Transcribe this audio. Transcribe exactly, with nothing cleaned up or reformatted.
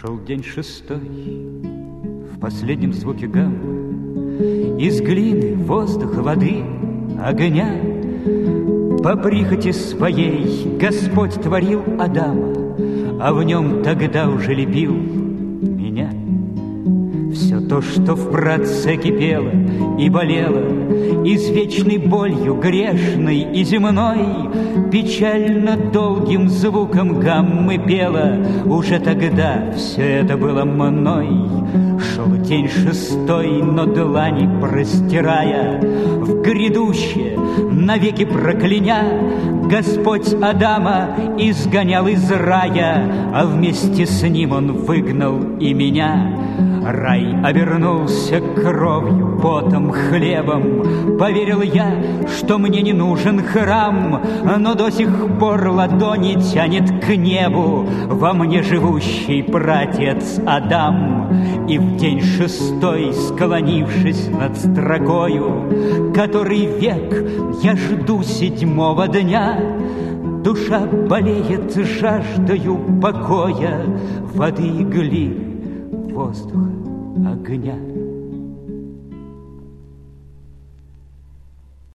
Шел день шестой, в последнем звуке гаммы, из глины, воздуха, воды, огня. По прихоти своей Господь творил Адама, а в нем тогда уже лепил меня. Все то, что в праотце кипело и болело, извечной болью грешной и земной, печально долгим звуком гаммы пело. Уже тогда все это было мной. Шел день шестой, но длани простирая в грядущее, навеки прокляня, Господь Адама изгонял из рая, а вместе с ним он выгнал и меня. Рай обернулся кровью, потом, хлебом. Поверил я, что мне не нужен храм, но до сих пор ладони тянет к небу во мне живущий пратец Адам. И в день шестой, склонившись над строкою, который век я жду седьмого дня, душа болеет жаждою покоя, воды и глины, воздуха, огня.